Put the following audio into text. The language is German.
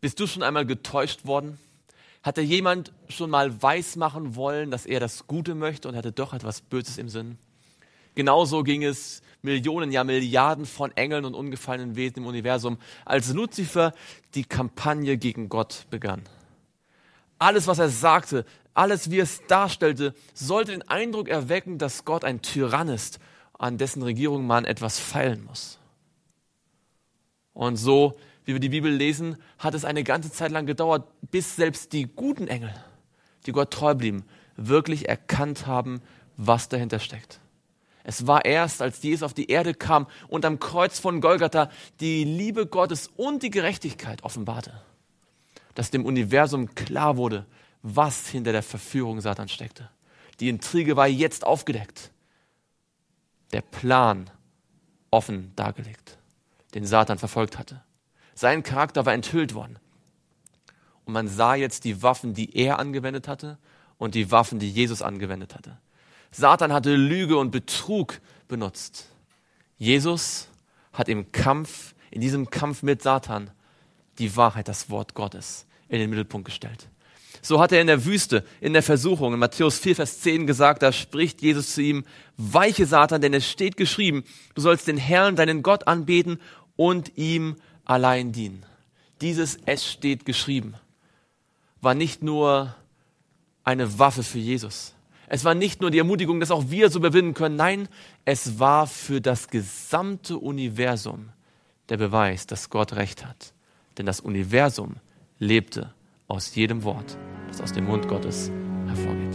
Bist du schon einmal getäuscht worden? Hat dir jemand schon mal weismachen wollen, dass er das Gute möchte und hatte doch etwas Böses im Sinn? Genauso ging es Millionen, ja Milliarden von Engeln und ungefallenen Wesen im Universum, als Luzifer die Kampagne gegen Gott begann. Alles, was er sagte, alles, wie er es darstellte, sollte den Eindruck erwecken, dass Gott ein Tyrann ist, an dessen Regierung man etwas feilen muss. Und so, wie wir die Bibel lesen, hat es eine ganze Zeit lang gedauert, bis selbst die guten Engel, die Gott treu blieben, wirklich erkannt haben, was dahinter steckt. Es war erst, als Jesus auf die Erde kam und am Kreuz von Golgatha die Liebe Gottes und die Gerechtigkeit offenbarte, dass dem Universum klar wurde, was hinter der Verführung Satans steckte. Die Intrige war jetzt aufgedeckt. Der Plan offen dargelegt, den Satan verfolgt hatte. Sein Charakter war enthüllt worden. Und man sah jetzt die Waffen, die er angewendet hatte und die Waffen, die Jesus angewendet hatte. Satan hatte Lüge und Betrug benutzt. Jesus hat in diesem Kampf mit Satan, die Wahrheit, das Wort Gottes, in den Mittelpunkt gestellt. So hat er in der Wüste, in der Versuchung, in Matthäus 4, Vers 10 gesagt, da spricht Jesus zu ihm: Weiche Satan, denn es steht geschrieben, du sollst den Herrn, deinen Gott anbeten und ihm allein dienen. Dieses Es steht geschrieben war nicht nur eine Waffe für Jesus. Es war nicht nur die Ermutigung, dass auch wir so überwinden können. Nein, es war für das gesamte Universum der Beweis, dass Gott Recht hat. Denn das Universum lebte aus jedem Wort, das aus dem Mund Gottes hervorgeht.